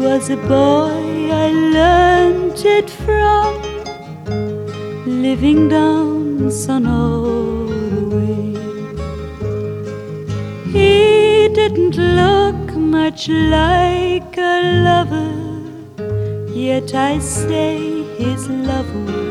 was a boy I learned it from, living down Sonora way. He didn't look much like a lover, yet I say his love